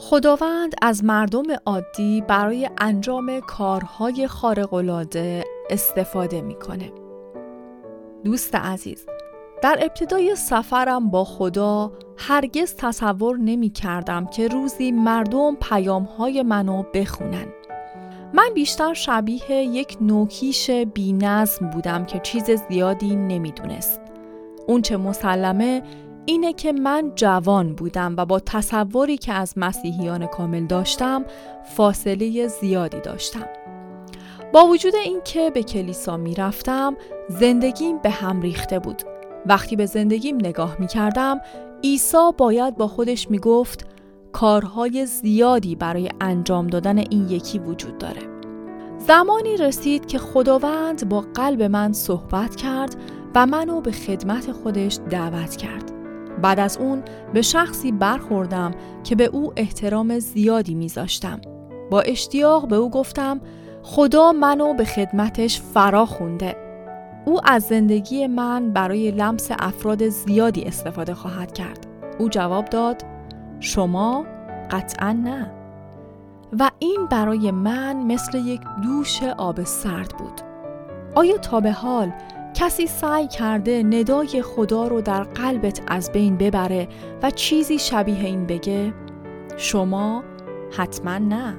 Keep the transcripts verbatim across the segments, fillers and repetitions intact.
خداوند از مردم عادی برای انجام کارهای خارق‌العاده استفاده میکنه. دوست عزیز، در ابتدای سفرم با خدا هرگز تصور نمی کردم که روزی مردم پیام‌های منو بخونن. من بیشتر شبیه یک نوکیش بی نظم بودم که چیز زیادی نمیدونست. اون چه مسلمه اینه که من جوان بودم و با تصوری که از مسیحیان کامل داشتم فاصله زیادی داشتم. با وجود این که به کلیسا می رفتم، زندگیم به هم ریخته بود. وقتی به زندگیم نگاه می کردم، عیسی باید با خودش می گفت کارهای زیادی برای انجام دادن این یکی وجود داره. زمانی رسید که خداوند با قلب من صحبت کرد و منو به خدمت خودش دعوت کرد. بعد از اون به شخصی برخوردم که به او احترام زیادی میذاشتم. با اشتیاق به او گفتم خدا منو به خدمتش فرا خونده. او از زندگی من برای لمس افراد زیادی استفاده خواهد کرد. او جواب داد شما؟ قطعاً نه. و این برای من مثل یک دوش آب سرد بود. آیا تا به حال کسی سعی کرده ندای خدا رو در قلبت از بین ببره و چیزی شبیه این بگه؟ شما؟ حتما نه.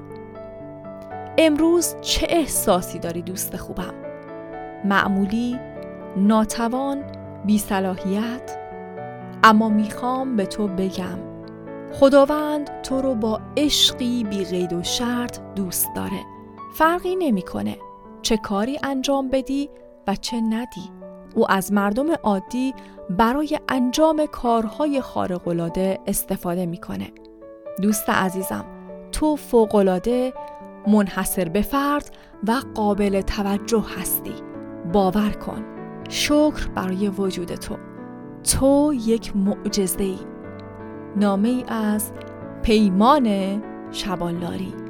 امروز چه احساسی داری دوست خوبم؟ معمولی، ناتوان، بی‌صلاحیت؟ اما میخوام به تو بگم خداوند تو رو با عشقی بی قید و شرط دوست داره. فرقی نمیکنه چه کاری انجام بدی و چه ندی. او از مردم عادی برای انجام کارهای خارق‌العاده استفاده میکنه. دوست عزیزم، تو فوق‌العاده، منحصر به فرد و قابل توجه هستی. باور کن. شکر برای وجود تو. تو یک معجزه‌ای. نامه‌ای از پیمان شبانلاری.